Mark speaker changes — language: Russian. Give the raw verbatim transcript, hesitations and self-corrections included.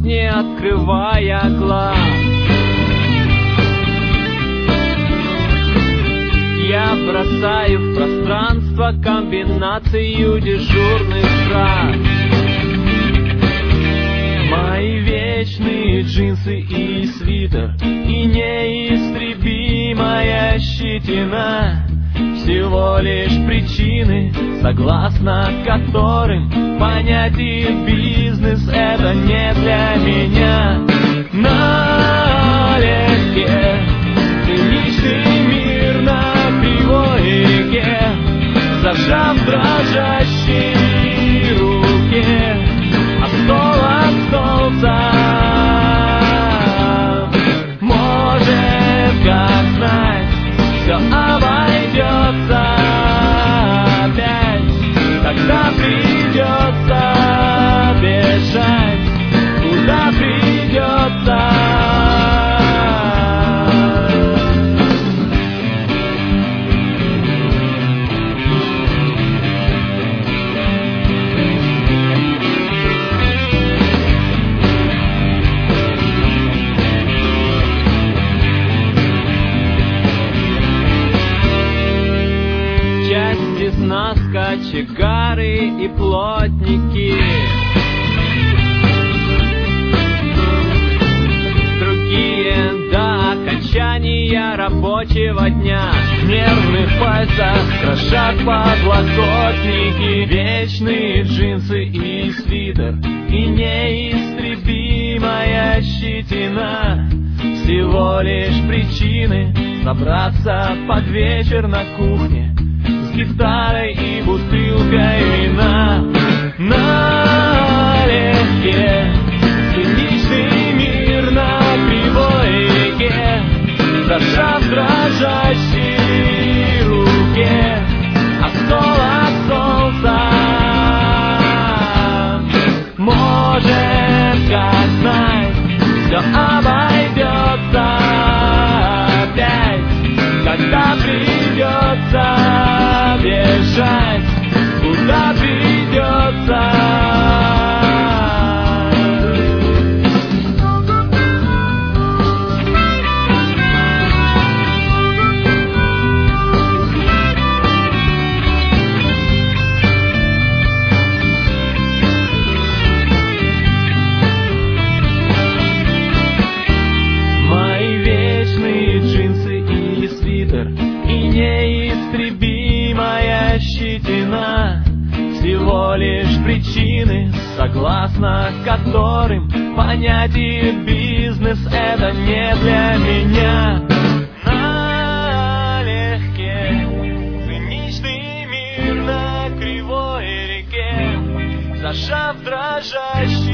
Speaker 1: не открывая глаз. Я бросаю в пространство комбинацию дежурных фраз. Мои вечные джинсы и свитер, и неистребимая щетина всего лишь причины, согласно которым понятие бизнес — это не для меня. Налегке циничный мир на кривой реке, зажав дрожащие руки, а стол от солнца. Может, как знать, все обойдется опять, тогда придется бежать, куда придется. Нас кочегары и плотники, другие до окончания рабочего дня в нервных пальцах крошат подлокотники. Вечные джинсы и свитер, и неистребимая щетина всего лишь причины собраться под вечер на кухне с гитарой и бутылкой вина. Налегке циничный мир на кривой реке, зажав дрожащие руки, а стол от солнца. Может, как знать, все обойдется опять, когда придется бежать, куда придется. Мои вечные джинсы и свитер, и неистребимая щетина всего лишь причины, согласно которым понятие бизнес — это не для меня. Налегке циничный мир на кривой реке, зажав дрожащий